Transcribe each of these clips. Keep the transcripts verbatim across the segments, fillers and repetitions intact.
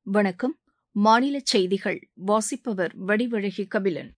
வணக்கம். மாநிலச் செய்திகள் வாசிப்பவர் வடிவழகி கபிலன்.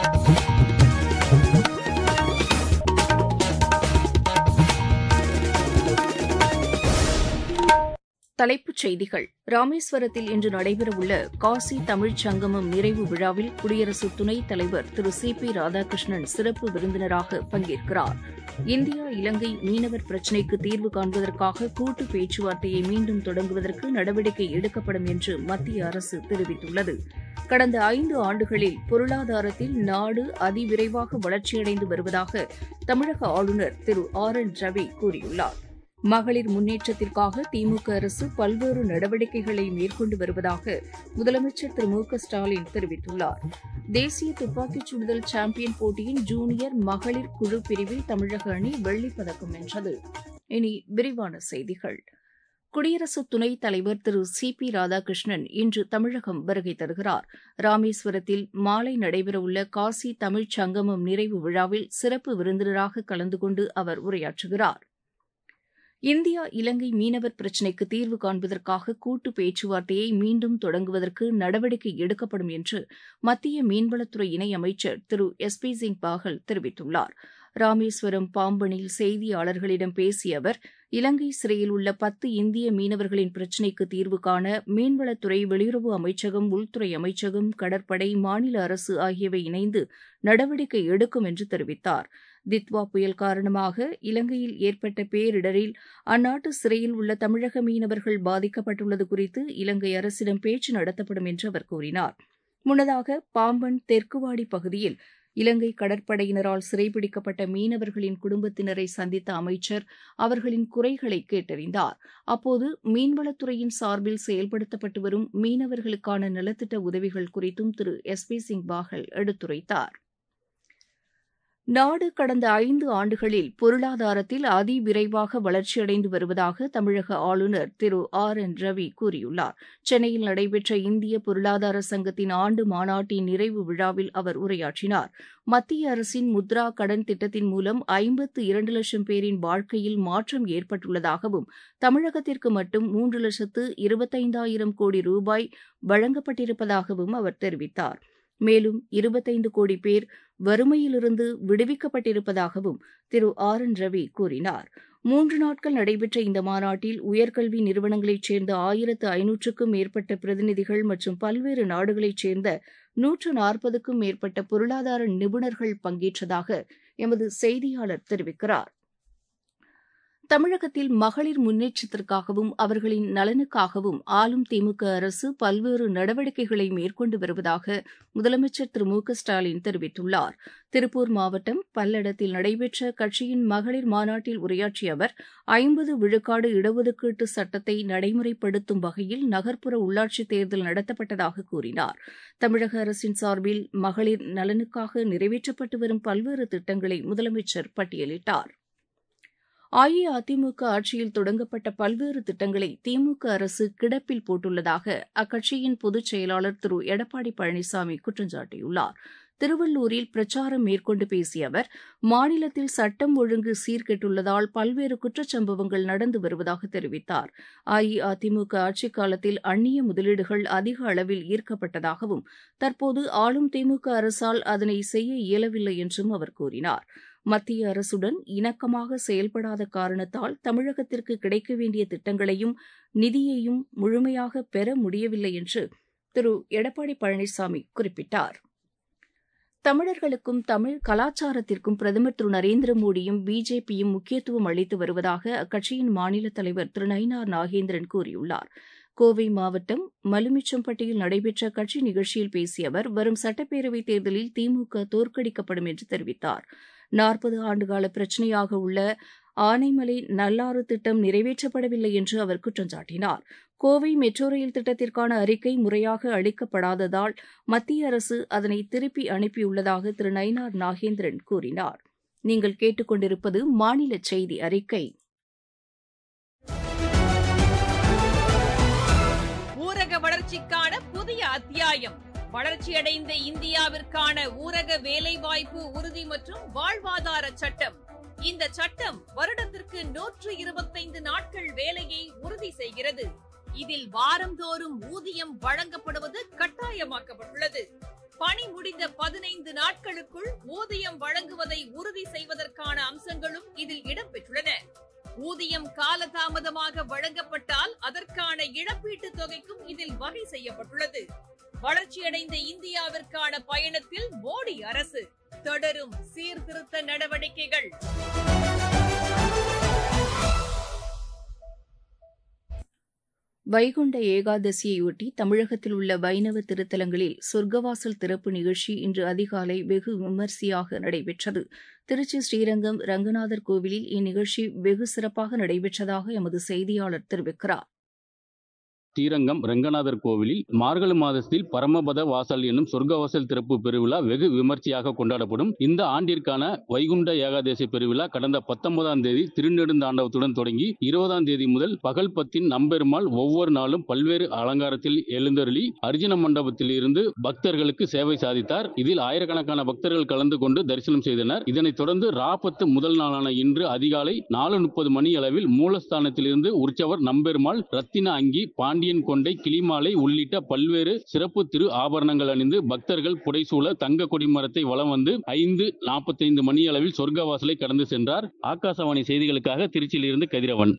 தலைப்புச் செய்திகள். ராமேஸ்வரத்தில் இன்று நடைபெறவுள்ள காசி தமிழ்ச் சங்கமம் நிறைவு விழாவில் குடியரசு துணைத் தலைவர் திரு சி பி ராதாகிருஷ்ணன் சிறப்பு விருந்தினராக பங்கேற்கிறார். இந்தியா இலங்கை மீனவர் பிரச்சினைக்கு தீர்வு காண்பதற்காக கூட்டு பேச்சுவார்த்தையை மீண்டும் தொடங்குவதற்கு நடவடிக்கை எடுக்கப்படும் என்று மத்திய அரசு தெரிவித்துள்ளது. கடந்த ஐந்து ஆண்டுகளில் பொருளாதாரத்தில் நாடு அதிவிரைவாக வளர்ச்சியடைந்து வருவதாக தமிழக ஆளுநர் திரு ஆர் என் ரவி கூறியுள்ளார். மகளிர் முன்னேற்றத்திற்காக திமுக அரசு பல்வேறு நடவடிக்கைகளை மேற்கொண்டு வருவதாக முதலமைச்சர் திரு மு க ஸ்டாலின் தெரிவித்துள்ளார். தேசிய துப்பாக்கிச் சுடுதல் சாம்பியன் போட்டியின் ஜூனியர் மகளிர் குழு பிரிவில் தமிழக அணி வெள்ளிப் பதக்கம் வென்றது. இனி விரிவான செய்திகள். குடியரசு துணைத் தலைவர் திரு சி பி ராதாகிருஷ்ணன் இன்று தமிழகம் வருகை தருகிறார். ராமேஸ்வரத்தில் மாலை நடைபெறவுள்ள காசி தமிழ்ச் சங்கமம் நிறைவு விழாவில் சிறப்பு விருந்தினராக கலந்து கொண்டு அவர் உரையாற்றுகிறார். இந்தியா இலங்கை மீனவர் பிரச்சினைக்கு தீர்வு காண்பதற்காக கூட்டு பேச்சுவார்த்தையை மீண்டும் தொடங்குவதற்கு நடவடிக்கை எடுக்கப்படும் என்று மத்திய மீன்வளத்துறை இணையமைச்சர் திரு எஸ் பி சிங் பாகல் தெரிவித்துள்ளார். ராமேஸ்வரம் பாம்பனில் செய்தியாளர்களிடம் பேசிய அவர், இலங்கை சிறையில் உள்ள பத்து இந்திய மீனவர்களின் பிரச்சினைக்கு தீர்வு காண மீன்வளத்துறை, வெளியுறவு அமைச்சகம், உள்துறை அமைச்சகம், கடற்படை, மாநில அரசு ஆகியவை இணைந்து நடவடிக்கை எடுக்கும் என்று தெரிவித்தார். தித்வா புயல் காரணமாக இலங்கையில் ஏற்பட்ட பேரிடரில் அந்நாட்டு சிறையில் உள்ள தமிழக மீனவர்கள் பாதிக்கப்பட்டுள்ளது குறித்து இலங்கை அரசிடம் பேச்சு நடத்தப்படும் என்று அவர் கூறினார். முன்னதாக பாம்பன் தெற்குவாடி பகுதியில் இலங்கை கடற்படையினரால் சிறைபிடிக்கப்பட்ட மீனவர்களின் குடும்பத்தினரை சந்தித்த அமைச்சர் அவர்களின் குறைகளை கேட்டறிந்தார். அப்போது மீன்வளத்துறையின் சார்பில் செயல்படுத்தப்பட்டு வரும் மீனவர்களுக்கான நலத்திட்ட உதவிகள் குறித்தும் திரு எஸ் பி சிங் பாகல் எடுத்துரைத்தார். நாடு கடந்த ஐந்து ஆண்டுகளில் பொருளாதாரத்தில் அதிவிரைவாக வளர்ச்சியடைந்து வருவதாக தமிழக ஆளுநர் திரு ஆர் என் ரவி கூறியுள்ளார். சென்னையில் நடைபெற்ற இந்திய பொருளாதார சங்கத்தின் ஆண்டு மாநாட்டின் நிறைவு விழாவில் அவர் உரையாற்றினார். மத்திய அரசின் முத்ரா கடன் திட்டத்தின் மூலம் ஐம்பத்து இரண்டு லட்சம் பேரின் வாழ்க்கையில் மாற்றம் ஏற்பட்டுள்ளதாகவும், தமிழகத்திற்கு மட்டும் மூன்று லட்சத்து இருபத்தைந்தாயிரம் கோடி ரூபாய் வழங்கப்பட்டிருப்பதாகவும் அவர் தெரிவித்தார். மேலும் இருபத்தைந்து கோடி பேர் வறுமையிலிருந்து விடுவிக்கப்பட்டிருப்பதாகவும் திரு ஆர் என் ரவி கூறினார். மூன்று நாட்கள் நடைபெற்ற இந்த மாநாட்டில் உயர்கல்வி நிறுவனங்களைச் சேர்ந்த ஆயிரத்து ஐநூற்றுக்கும் மேற்பட்ட பிரதிநிதிகள் மற்றும் பல்வேறு நாடுகளைச் சேர்ந்த நூற்று நாற்பதுக்கும் மேற்பட்ட பொருளாதார நிபுணர்கள் பங்கேற்றதாக எமது செய்தியாளர் தெரிவிக்கிறார். தமிழகத்தில் மகளிர் முன்னேற்றத்திற்காகவும் அவர்களின் நலனுக்காகவும் ஆளும் திமுக அரசு பல்வேறு நடவடிக்கைகளை மேற்கொண்டு வருவதாக முதலமைச்சர் திரு மு க ஸ்டாலின் தெரிவித்துள்ளார். திருப்பூர் மாவட்டம் பல்லடத்தில் நடைபெற்ற கட்சியின் மகளிர் மாநாட்டில் உரையாற்றிய அவர், ஐம்பது விழுக்காடு இடஒதுக்கீட்டு சட்டத்தை நடைமுறைப்படுத்தும் வகையில் நகர்ப்புற உள்ளாட்சித் தேர்தல் நடத்தப்பட்டதாக கூறினார். தமிழக அரசின் சார்பில் மகளிர் நலனுக்காக நிறைவேற்றப்பட்டு வரும் பல்வேறு திட்டங்களை முதலமைச்சர் பட்டியலிட்டார். அஇஅதிமுக ஆட்சியில் தொடங்கப்பட்ட பல்வேறு திட்டங்களை திமுக அரசு கிடப்பில் போட்டுள்ளதாக அக்கட்சியின் பொதுச் செயலாளர் திரு எடப்பாடி பழனிசாமி குற்றம் சாட்டியுள்ளார். திருவள்ளூரில் பிரச்சாரம் மேற்கொண்டு பேசிய அவர், மாநிலத்தில் சட்டம் ஒழுங்கு சீர்கெட்டுள்ளதால் பல்வேறு குற்றச்சம்பவங்கள் நடந்து வருவதாக தெரிவித்தார். அஇஅதிமுக ஆட்சிக் காலத்தில் அந்நிய முதலீடுகள் அதிக அளவில் ஈர்க்கப்பட்டதாகவும், தற்போது ஆளும் திமுக அரசால் அதனை செய்ய இயலவில்லை என்றும் அவர் கூறினார். மத்திய அரசுடன் இணக்கமாக செயல்படாத காரணத்தால் தமிழகத்திற்கு கிடைக்க வேண்டிய திட்டங்களையும் நிதியையும் முழுமையாக பெற முடியவில்லை என்று திரு எடப்பாடி பழனிசாமி குறிப்பிட்டார். தமிழர்களுக்கும் தமிழ் கலாச்சாரத்திற்கும் பிரதமர் திரு நரேந்திர மோடியும் பிஜேபியும் முக்கியத்துவம் அளித்து வருவதாக அக்கட்சியின் மாநில தலைவர் திரு நயினார் நாகேந்திரன் கூறியுள்ளார். கோவை மாவட்டம் மலுமிச்சம்பட்டியில் நடைபெற்ற கட்சி நிகழ்ச்சியில் பேசிய அவர், வரும் சட்டப்பேரவைத் தேர்தலில் திமுக தோற்கடிக்கப்படும் என்று தெரிவித்தார். நாற்பது ஆண்டுகால பிரச்சினையாக உள்ள ஆனைமலை நல்லாறு திட்டம் நிறைவேற்றப்படவில்லை என்று அவர் குற்றம் சாட்டினார். கோவை மெட்ரோ ரயில் திட்டத்திற்கான அறிக்கை முறையாக அளிக்கப்படாததால் மத்திய அரசு அதனை திருப்பி அனுப்பியுள்ளதாக திரு நயினார் நாகேந்திரன் கூறினார். நீங்கள் கேட்டுக்கொண்டிருப்பது மாநில செய்தி அறிக்கை. ஊரக வளர்ச்சிக்கான புதிய அத்தியாயம். வளர்ச்சியடைந்த இந்தியாவிற்கான ஊரக வேலைவாய்ப்பு உறுதி மற்றும் வாழ்வாதார சட்டம். இந்த சட்டம் வருடத்திற்கு நூற்று இருபத்தைந்து நாட்கள் வேலையை உறுதி செய்கிறது. இதில் வாரந்தோறும் ஊதியம் வழங்கப்படுவது கட்டாயமாக்கப்பட்டுள்ளது. பணி முடிந்த பதினைந்து நாட்களுக்குள் ஊதியம் வழங்குவதை உறுதி செய்வதற்கான அம்சங்களும் இதில் இடம்பெற்றுள்ளன. ஊதியம் காலதாமதமாக வழங்கப்பட்டால் அதற்கான இழப்பீட்டுத் தொகைக்கும் இதில் வகை செய்யப்பட்டுள்ளது. வளர்ச்சியடைந்த இந்தியாவிற்கான பயணத்தில் மோடி அரசு தொடரும் சீர்திருத்த நடவடிக்கைகள். வைகுண்ட ஏகாதசியையொட்டி தமிழகத்தில் உள்ள வைணவ திருத்தலங்களில் சொர்க்கவாசல் திறப்பு நிகழ்ச்சி இன்று அதிகாலை வெகு விமரிசையாக நடைபெற்றது. திருச்சி ஸ்ரீரங்கம் ரங்கநாதர் கோவிலில் இந்நிகழ்ச்சி வெகு சிறப்பாக நடைபெற்றதாக எமது செய்தியாளர் தெரிவிக்கிறார். ஸ்ரீரங்கம் ரங்கநாதர் கோவிலில் மார்கழி மாதத்தில் பரமபத வாசல் என்னும் சொர்க்கவாசல் திறப்பு பெருவிழா வெகு விமர்சையாக கொண்டாடப்படும். இந்த ஆண்டிற்கான வைகுண்ட ஏகாதசி பெருவிழா கடந்த பத்தொன்பதாம் தேதி திருநெடுந்தாண்டவத்துடன் தொடங்கி இருபதாம் தேதி முதல் பகல் பத்தின் நம்பெருமாள் ஒவ்வொரு நாளும் பல்வேறு அலங்காரத்தில் எழுந்தருளி அர்ஜுன மண்டபத்தில் இருந்து பக்தர்களுக்கு சேவை சாதித்தார். இதில் ஆயிரக்கணக்கான பக்தர்கள் கலந்து கொண்டு தரிசனம் செய்தனர். இதனைத் தொடர்ந்து ராபத்து முதல் நாளான இன்று அதிகாலை நாலு முப்பது மணி அளவில் மூலஸ்தானத்தில் இருந்து உற்சவர் நம்பெருமாள் ரத்தின அங்கி பாண்டியன் கொண்டை கிளிமாலை உள்ளிட்ட பல்வேறு சிறப்பு திரு ஆபரணங்கள் அணிந்து பக்தர்கள் புடைசூழ தங்க கொடிமரத்தை வலம் வந்து ஐந்து நாற்பத்தைந்து மணி அளவில் சொர்க்கவாசலை கடந்து சென்றார். ஆகாசவாணி செய்திகளுக்காக திருச்சியில் இருந்து கதிரவன்.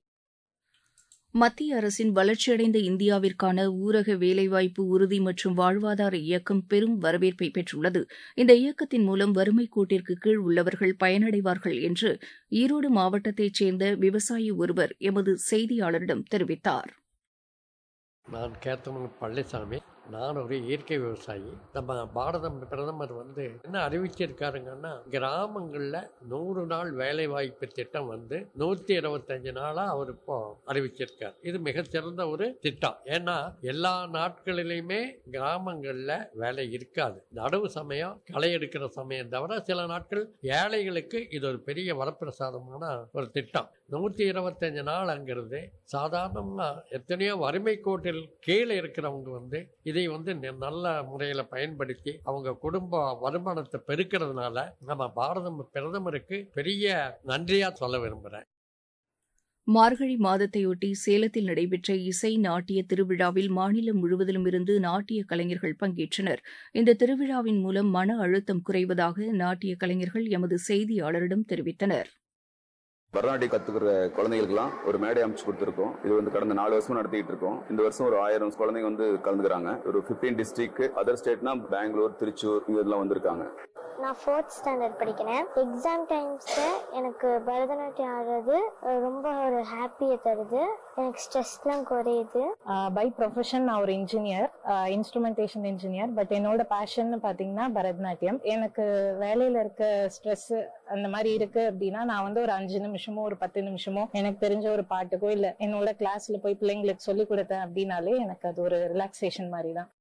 மத்திய அரசின் வளர்ச்சியடைந்த இந்தியாவிற்கான ஊரக வேலைவாய்ப்பு உறுதி மற்றும் வாழ்வாதார இயக்கம் பெரும் வரவேற்பை பெற்றுள்ளது. இந்த இயக்கத்தின் மூலம் வறுமை கோட்டிற்கு கீழ் உள்ளவர்கள் பயனடைவார்கள் என்று ஈரோடு மாவட்டத்தைச் சேர்ந்த விவசாயி ஒருவர் எமது செய்தியாளரிடம் தெரிவித்தார். நான் கேத்தமன் பழனிசாமி. நான் ஒரு இயற்கை விவசாயி. நம்ம பாரத பிரதமர் வந்து என்ன அறிவிச்சிருக்காருங்கன்னா, கிராமங்களில் நூறு நாள் வேலை வாய்ப்பு திட்டம் வந்து நூற்றி இருபத்தஞ்சு நாளாக அவர் இப்போ அறிவிச்சிருக்கார். இது மிகச்சிறந்த ஒரு திட்டம். ஏன்னா எல்லா நாட்களிலையுமே கிராமங்களில் வேலை இருக்காது. நடவு சமயம், களை எடுக்கிற சமயம் தவிர சில நாட்கள் ஏழைகளுக்கு இது ஒரு பெரிய வரப்பிரசாதமான ஒரு திட்டம். நூற்றி இருபத்தஞ்சு நாள்ங்கிறது சாதாரணமாக எத்தனையோ வறுமை கோட்டில் கீழே இருக்கிறவங்க வந்து இதை வந்து நல்ல முறையில் பயன்படுத்தி அவங்க குடும்ப வருமானத்தை பெருக்கிறதுனால நம்ம பாரத பிரதமருக்கு பெரிய நன்றியா சொல்ல விரும்புகிறேன். மார்கழி மாதத்தையொட்டி சேலத்தில் நடைபெற்ற இசை நாட்டிய திருவிழாவில் மாநிலம் முழுவதிலும் இருந்து நாட்டிய கலைஞர்கள் பங்கேற்றனர். இந்த திருவிழாவின் மூலம் மன அழுத்தம் குறைவதாக நாட்டிய கலைஞர்கள் எமது செய்தியாளரிடம் தெரிவித்தனர். பரதநாட்டியம் கத்துக்கிற குழந்தைகளுக்குலாம் ஒரு மேடை அமைச்சு கொடுத்துருக்கோம். இது வந்து கடந்த நாலு வருஷம் நடத்திட்டு இருக்கோம். இந்த வருஷம் ஒரு ஆயிரம் குழந்தைங்க வந்து கலந்துக்கிறாங்க. ஒரு பிப்டீன் டிஸ்ட்ரிக்ட், அதர் ஸ்டேட்னா பெங்களூர், திருச்சூர் இதெல்லாம் வந்திருக்காங்க. நான் ஃபோர்த் ஸ்டாண்டர்ட் படிக்கிறேன். எக்ஸாம் டைம்ஸில் எனக்கு பரதநாட்டியம் ஆடுறது ரொம்ப ஒரு ஹாப்பியை தருது. எனக்கு ஸ்ட்ரெஸ்லாம் குறையுது. பை ப்ரொஃபஷன் நான் ஒரு இன்ஜினியர், இன்ஸ்ட்ருமெண்டேஷன் இன்ஜினியர். பட் என்னோட பேஷன் பார்த்தீங்கன்னா பரதநாட்டியம். எனக்கு வேலையில் இருக்க ஸ்ட்ரெஸ் அந்த மாதிரி இருக்கு அப்படின்னா நான் வந்து ஒரு அஞ்சு நிமிஷமோ ஒரு பத்து நிமிஷமோ எனக்கு தெரிஞ்ச ஒரு பாட்டுக்கோ இல்லை என்னோட கிளாஸ்ல போய் பிள்ளைங்களுக்கு சொல்லி கொடுத்தேன் அப்படின்னாலே எனக்கு அது ஒரு ரிலாக்ஸேஷன் மாதிரி தான்.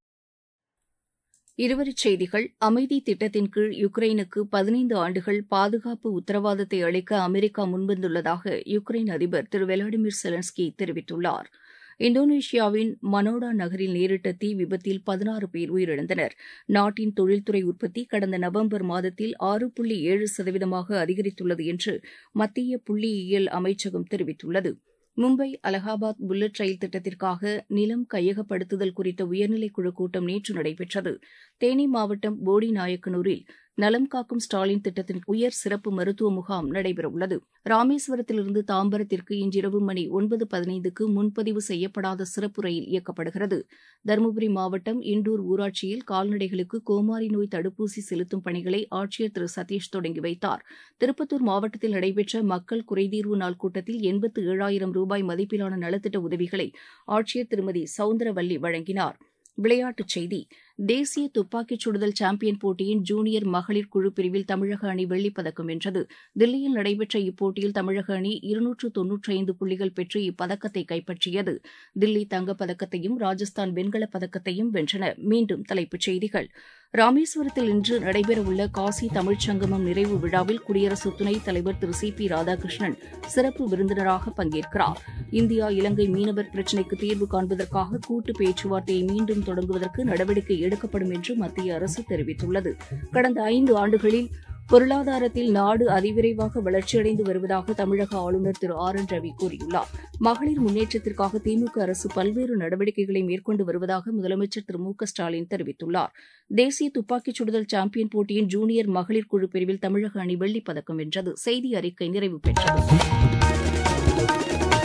இருவரிச் செய்திகள். அமைதி திட்டத்தின் கீழ் யுக்ரைனுக்கு பதினைந்து ஆண்டுகள் பாதுகாப்பு உத்தரவாதத்தை அளிக்க அமெரிக்கா முன்வந்துள்ளதாக யுக்ரைன் அதிபர் திரு விளாடிமிர் செலன்ஸ்கி தெரிவித்துள்ளார். இந்தோனேஷியாவின் மனோடா நகரில் நேரிட்ட தீ விபத்தில் பதினாறு பேர் உயிரிழந்தனர். நாட்டின் தொழில்துறை உற்பத்தி கடந்த நவம்பர் மாதத்தில் ஆறு புள்ளி ஏழு சதவீதமாக அதிகரித்துள்ளது என்று மத்திய புள்ளியியல் அமைச்சகம் தெரிவித்துள்ளது. மும்பை அலகாபாத் புல்லட் ரயில் திட்டத்திற்காக நிலம் கையகப்படுத்துதல் குறித்த உயர்நிலைக்குழு கூட்டம் நேற்று நடைபெற்றது. தேனி மாவட்டம் போடிநாயக்கனூரில் நலம் காக்கும் ஸ்டாலின் திட்டத்தின் உயர் சிறப்பு மருத்துவ முகாம் நடைபெறவுள்ளது. ராமேஸ்வரத்திலிருந்து தாம்பரத்திற்கு இன்றிரவு மணி ஒன்பது பதினைந்துக்கு முன்பதிவு செய்யப்படாத சிறப்பு ரயில் இயக்கப்படுகிறது. தருமபுரி மாவட்டம் இண்டூர் ஊராட்சியில் கால்நடைகளுக்கு கோமாரி நோய் தடுப்பூசி செலுத்தும் பணிகளை ஆட்சியர் திரு சதீஷ் தொடங்கி வைத்தார். திருப்பத்தூர் மாவட்டத்தில் நடைபெற்ற மக்கள் குறைதீர்வு நாள் கூட்டத்தில் எண்பத்து ஏழாயிரம் ரூபாய் மதிப்பிலான நலத்திட்ட உதவிகளை ஆட்சியர் திருமதி சவுந்தரவல்லி வழங்கினார். விளையாட்டுச் செய்தி. தேசிய துப்பாக்கிச் சுடுதல் சாம்பியன் போட்டியின் ஜூனியர் மகளிர் குழு பிரிவில் தமிழக அணி வெள்ளிப் பதக்கம் வென்றது. தில்லியில் நடைபெற்ற இப்போட்டியில் தமிழக அணி இருநூற்று தொன்னூற்றி ஐந்து புள்ளிகள் பெற்று இப்பதக்கத்தை கைப்பற்றியது. தில்லி தங்கப்பதக்கத்தையும் ராஜஸ்தான் வெண்கலப் பதக்கத்தையும் வென்றன. மீண்டும் தலைப்புச் செய்திகள். ராமேஸ்வரத்தில் இன்று நடைபெறவுள்ள காசி தமிழ்ச் சங்கமம் நிறைவு விழாவில் குடியரசு துணைத் தலைவர் திரு சி பி ராதாகிருஷ்ணன் சிறப்பு விருந்தினராக பங்கேற்கிறார். இந்தியா இலங்கை மீனவர் பிரச்சினைக்கு தீர்வு காண்பதற்காக கூட்டு பேச்சுவார்த்தையை மீண்டும் தொடங்குவதற்கு நடவடிக்கை எடுக்கப்படும் என்று மத்திய அரசு தெரிவித்துள்ளது. கடந்த ஐந்து ஆண்டுகளில் பொருளாதாரத்தில் நாடு அதிவிரைவாக வளர்ச்சியடைந்து வருவதாக தமிழக ஆளுநர் திரு ஆர் என் ரவி கூறியுள்ளார். மகளிர் முன்னேற்றத்திற்காக திமுக அரசு பல்வேறு நடவடிக்கைகளை மேற்கொண்டு வருவதாக முதலமைச்சர் திரு மு க ஸ்டாலின் தெரிவித்துள்ளார். தேசிய துப்பாக்கிச் சுடுதல் சாம்பியன் போட்டியின் ஜூனியர் மகளிர் குழு பிரிவில் தமிழக அணி வெள்ளிப் பதக்கம் வென்றது. செய்தி அறிக்கை நிறைவு பெற்றது.